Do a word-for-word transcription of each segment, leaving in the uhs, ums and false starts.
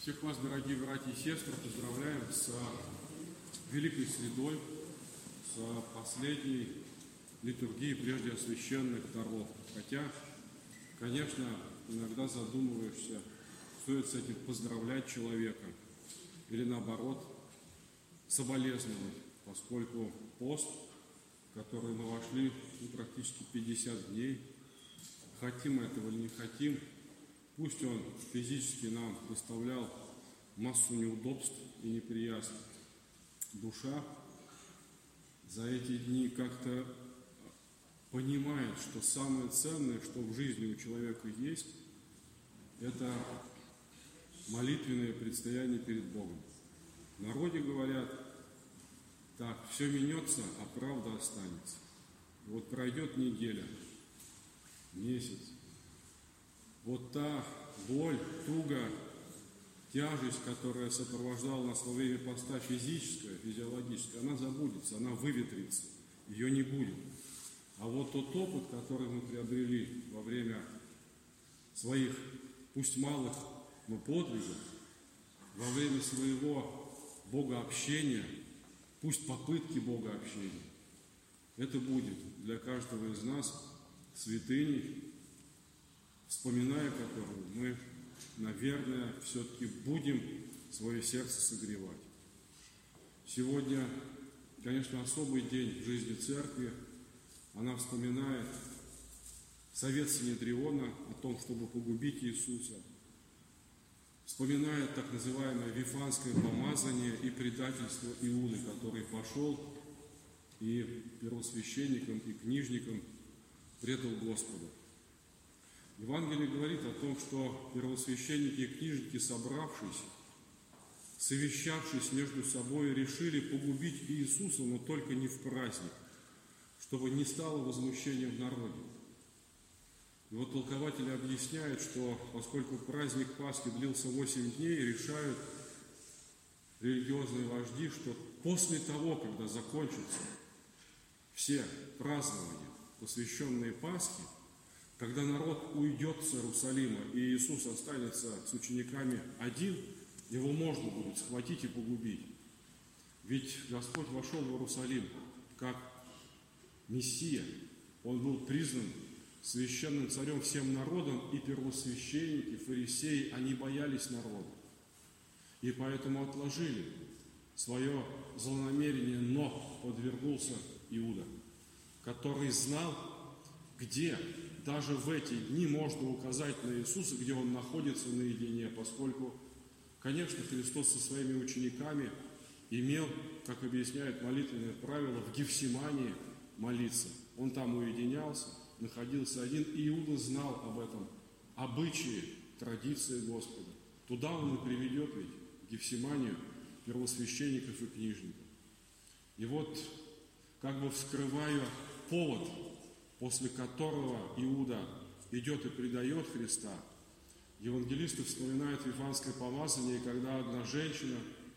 Всех вас, дорогие братья и сестры, поздравляем с великой средой, с последней литургией прежде освященных даров. Хотя, конечно, иногда задумываешься, стоит с этим поздравлять человека или наоборот соболезновать, поскольку пост, в который мы вошли ну, практически пятьдесят дней, хотим этого или не хотим, пусть он физически нам доставлял массу неудобств и неприятностей, душа за эти дни как-то понимает, что самое ценное, что в жизни у человека есть, это молитвенное предстояние перед Богом. В народе говорят, так, все менется, а правда останется. И вот пройдет неделя, месяц, вот та боль, туга, тяжесть, которая сопровождала нас во время поста физическая, физиологическая, она забудется, она выветрится, ее не будет. А вот тот опыт, который мы приобрели во время своих, пусть малых, но подвигов, во время своего богообщения, пусть попытки богообщения, это будет для каждого из нас святыней, вспоминая которую мы, наверное, все-таки будем свое сердце согревать. Сегодня, конечно, особый день в жизни церкви. Она вспоминает совет Синедриона о том, чтобы погубить Иисуса. Вспоминает так называемое вифанское помазание и предательство Иуды, который пошел и первосвященникам, и книжникам предал Господа. Евангелие говорит о том, что первосвященники и книжники, собравшись, совещавшись между собой, решили погубить Иисуса, но только не в праздник, чтобы не стало возмущения в народе. И вот толкователи объясняют, что поскольку праздник Пасхи длился восемь дней, решают религиозные вожди, что после того, когда закончатся все празднования, посвященные Пасхе, когда народ уйдет с Иерусалима, и Иисус останется с учениками один, его можно будет схватить и погубить. Ведь Господь вошел в Иерусалим как Мессия. Он был признан священным царем всем народом, и первосвященники, фарисеи, они боялись народа. И поэтому отложили свое злонамерение, но подвергнулся Иуда, который знал, где даже в эти дни можно указать на Иисуса, где Он находится наедине, поскольку, конечно, Христос со своими учениками имел, как объясняют молитвенное правило, в Гефсимании молиться. Он там уединялся, находился один, и Иуда знал об этом обычае, традиции Господа. Туда Он и приведет ведь, в Гефсиманию, первосвященников и книжников. И вот, как бы вскрывая повод, после которого Иуда идет и предает Христа, евангелисты вспоминают вифанское помазание, когда одна женщина,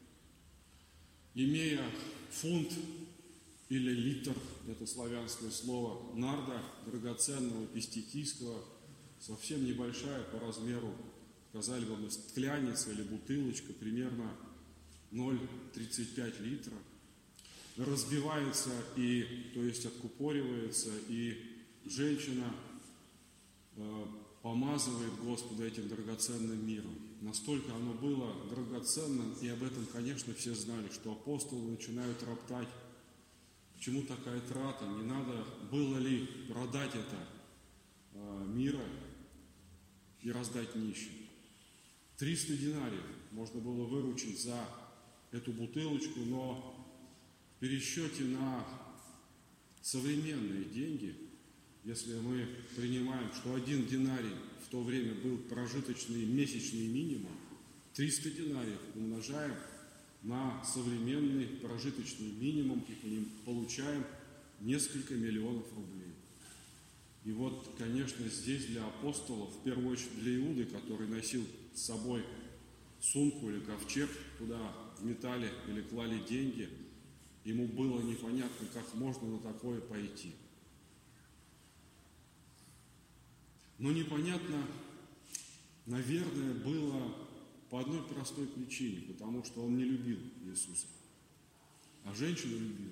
имея фунт или литр, это славянское слово, нарда, драгоценного, пистикийского, совсем небольшая по размеру, сказали бы мы, стклянница или бутылочка, примерно ноль целых тридцать пять литра, разбивается и, то есть откупоривается, и женщина э, помазывает Господа этим драгоценным миром. Настолько оно было драгоценным, и об этом, конечно, все знали, что апостолы начинают роптать. Почему такая трата? Не надо было ли продать это э, мира и раздать нищим? триста динариев можно было выручить за эту бутылочку, но в пересчете на современные деньги, если мы принимаем, что один динарий в то время был прожиточный месячный минимум, триста динариев умножаем на современный прожиточный минимум и по ним получаем несколько миллионов рублей. И вот, конечно, здесь для апостолов, в первую очередь для Иуды, который носил с собой сумку или ковчег, куда вметали или клали деньги, ему было непонятно, как можно на такое пойти. Но непонятно, наверное, было по одной простой причине, потому что он не любил Иисуса, а женщину любил.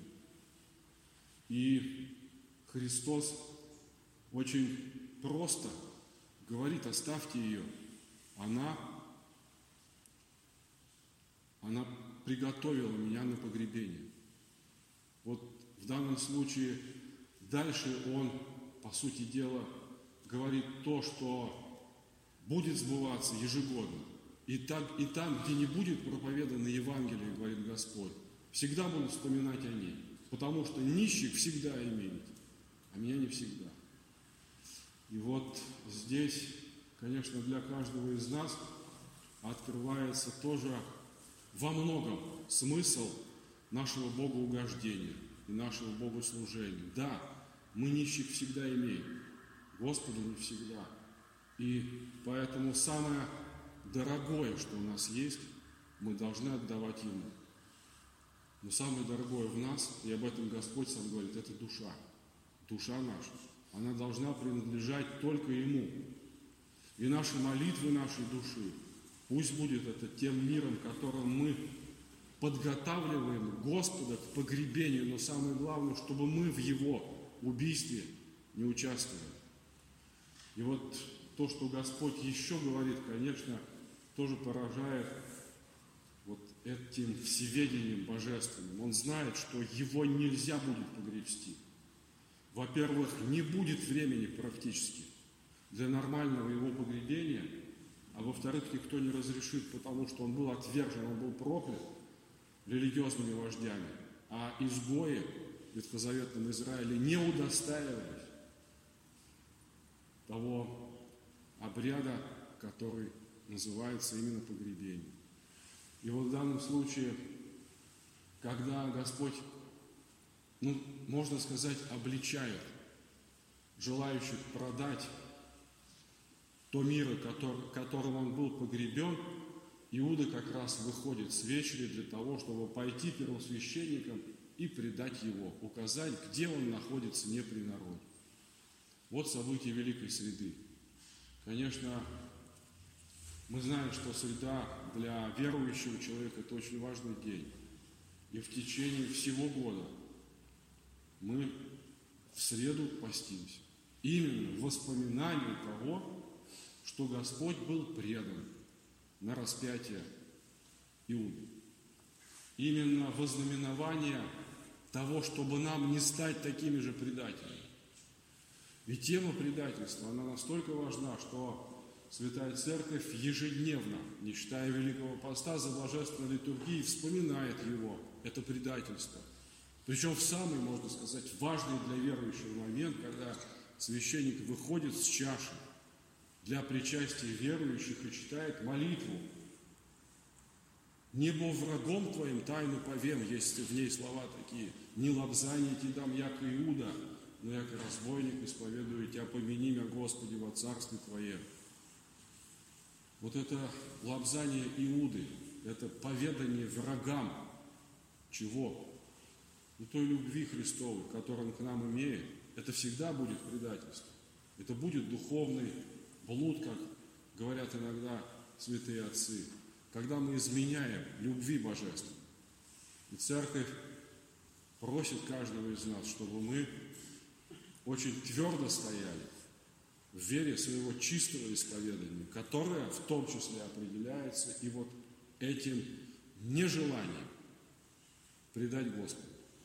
И Христос очень просто говорит: оставьте ее. Она, она приготовила меня на погребение. Вот в данном случае дальше он, по сути дела, говорит то, что будет сбываться ежегодно. И, так, и там, где не будет проповедано Евангелие, говорит Господь, всегда буду вспоминать о ней. Потому что нищих всегда имеет, а меня не всегда. И вот здесь, конечно, для каждого из нас открывается тоже во многом смысл нашего богоугождения и нашего богослужения. Да, мы нищих всегда имеем, Господу не всегда. И поэтому самое дорогое, что у нас есть, мы должны отдавать Ему. Но самое дорогое в нас, и об этом Господь сам говорит, это душа. Душа наша. Она должна принадлежать только Ему. И наши молитвы нашей души, пусть будет это тем миром, которым мы подготавливаем Господа к погребению, но самое главное, чтобы мы в Его убийстве не участвовали. И вот то, что Господь еще говорит, конечно, тоже поражает вот этим всеведением божественным. Он знает, что Его нельзя будет погребсти. Во-первых, не будет времени практически для нормального Его погребения, а во-вторых, никто не разрешит, потому что Он был отвержен, Он был проклят религиозными вождями, а изгои в ветхозаветном Израиле не удостаивались того обряда, который называется именно погребение. И вот в данном случае, когда Господь, ну, можно сказать, обличает желающих продать то миро, который, которым он был погребен, Иуда как раз выходит с вечери для того, чтобы пойти первосвященникам и предать его, указать, где он находится не при народе. Вот события Великой Среды. Конечно, мы знаем, что среда для верующего человека – это очень важный день. И в течение всего года мы в среду постимся. Именно в воспоминании того, что Господь был предан на распятие Иуды. Именно во знаменование того, чтобы нам не стать такими же предателями. Ведь тема предательства, она настолько важна, что Святая Церковь ежедневно, не считая Великого Поста, за божественной литургией вспоминает его, это предательство. Причем в самый, можно сказать, важный для верующего момент, когда священник выходит с чаши для причастия верующих и читает молитву. «Небо врагом твоим тайну повем», есть в ней слова такие, «Не лобзание ти дам, яко Иуда, но яко разбойник исповедую тебя, помяни меня, Господи, во царстве Твоем». Вот это лобзание Иуды, это поведание врагам чего? Ну, той любви Христовой, которую Он к нам имеет, это всегда будет предательство. Это будет духовный блуд, как говорят иногда святые отцы, когда мы изменяем любви божественной. И Церковь просит каждого из нас, чтобы мы очень твердо стояли в вере своего чистого исповедания, которое в том числе определяется и вот этим нежеланием предать Господу.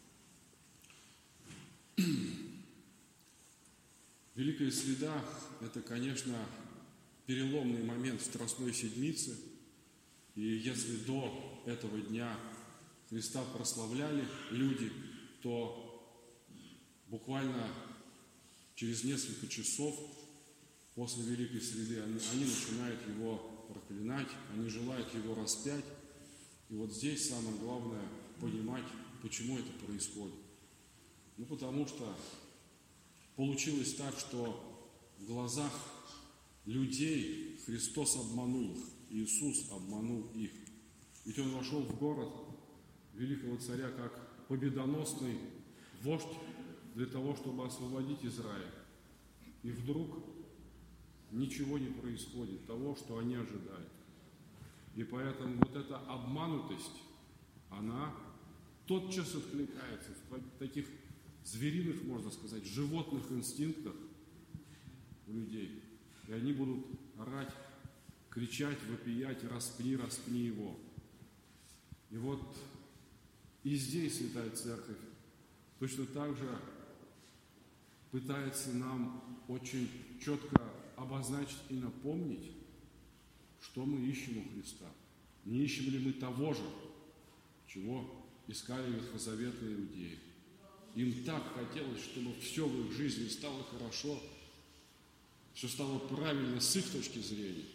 Великая Среда – это, конечно, переломный момент в Страстной Седмице. И если до этого дня Христа прославляли люди, то буквально через несколько часов после Великой Среды они, они начинают Его проклинать, они желают Его распять. И вот здесь самое главное понимать, почему это происходит. Ну, потому что получилось так, что в глазах людей Христос обманул их, Иисус обманул их. Ведь Он вошел в город великого царя как победоносный вождь для того, чтобы освободить Израиль. И вдруг ничего не происходит того, что они ожидают. И поэтому вот эта обманутость, она тотчас откликается в таких звериных, можно сказать, животных инстинктах у людей. И они будут орать, кричать, вопиять: распни, распни его. И вот и здесь Святая Церковь точно так же пытается нам очень четко обозначить и напомнить, что мы ищем у Христа. Не ищем ли мы того же, чего искали ветхозаветные иудеи? Им так хотелось, чтобы все в их жизни стало хорошо, все стало правильно с их точки зрения,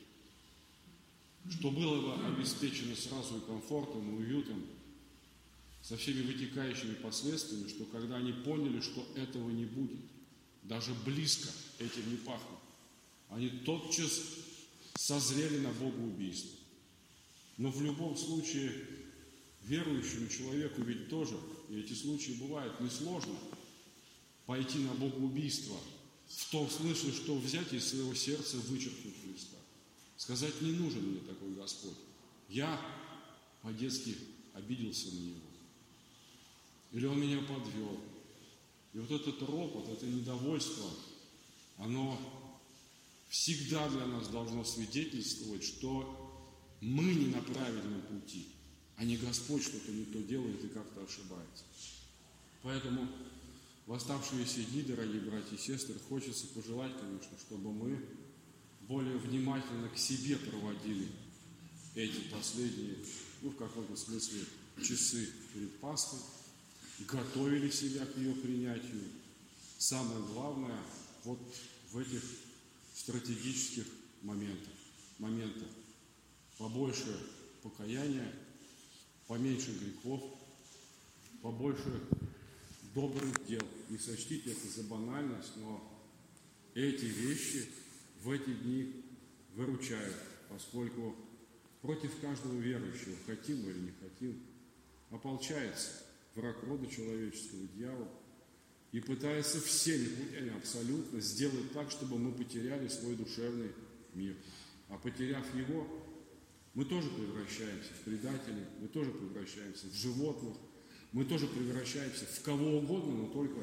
что было бы обеспечено сразу и комфортом, и уютом, со всеми вытекающими последствиями, что когда они поняли, что этого не будет, даже близко этим не пахнет, они тотчас созрели на богоубийство. Но в любом случае верующему человеку ведь тоже, и эти случаи бывают, несложно пойти на богоубийство в том смысле, что взять из своего сердца вычеркнуть Христа. Сказать: не нужен мне такой Господь. Я по-детски обиделся на Него. Или Он меня подвел. И вот этот ропот, это недовольство, оно всегда для нас должно свидетельствовать, что мы не на правильном пути, а не Господь что-то не то делает и как-то ошибается. Поэтому в оставшиеся дни, дорогие братья и сестры, хочется пожелать, конечно, чтобы мы более внимательно к себе проводили эти последние, ну, в каком-то смысле, часы перед Пасхой, готовили себя к ее принятию. Самое главное, вот в этих стратегических моментах, моментах побольше покаяния, поменьше грехов, побольше добрых дел. Не сочтите это за банальность, но эти вещи в эти дни выручают, поскольку против каждого верующего, хотим мы или не хотим, ополчается враг рода человеческого, дьявол, и пытается всеми путями абсолютно сделать так, чтобы мы потеряли свой душевный мир. А потеряв его, мы тоже превращаемся в предателей, мы тоже превращаемся в животных, мы тоже превращаемся в кого угодно, но только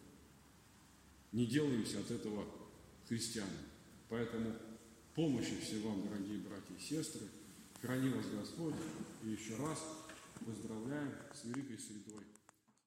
не делаемся от этого христианами. Поэтому помощи всем вам, дорогие братья и сестры, храни вас Господь, и еще раз поздравляем с великой средой.